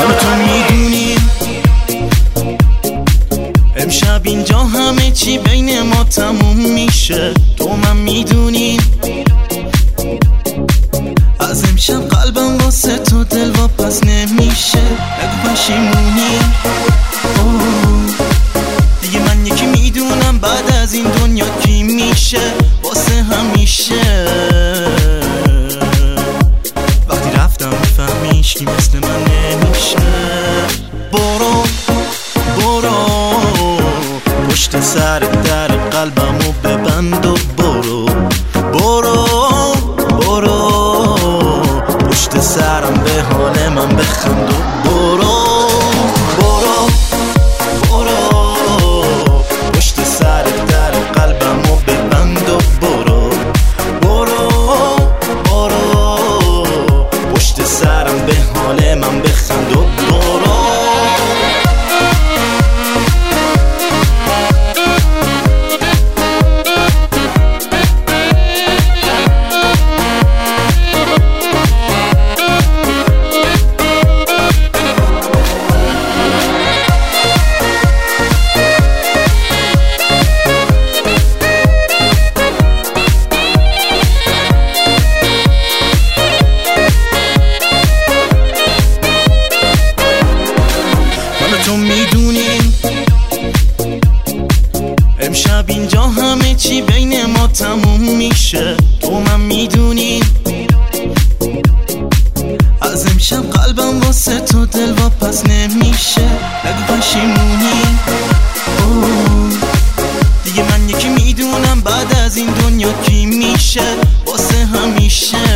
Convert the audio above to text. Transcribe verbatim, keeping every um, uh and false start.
من تو میدونیم امشب اینجا همه چی بین ما تموم میشه. تو من میدونیم از امشب قلبم واسه تو دل واپس نمیشه. نگو پشیمونی دیگه من یکی میدونم بعد از این دنیا کی میشه واسه همیشه. وقتی رفتم میفهمیش کی مثل من نمیشه. برو برو پشت سر در قلبمو ببند و برو برو برو پشت سرم به حال من بخند و برو برو برو پشت سر در قلبمو ببند و برو برو برو پشت سرم به حال من بخند و برو. تو میدونیم امشب اینجا همه چی بین ما تموم میشه. تو من میدونیم از امشب قلبم واسه تو دل واپس نمیشه. نگو پشیمونی دیگه من یکی میدونم بعد از این دنیا کی میشه واسه همیشه.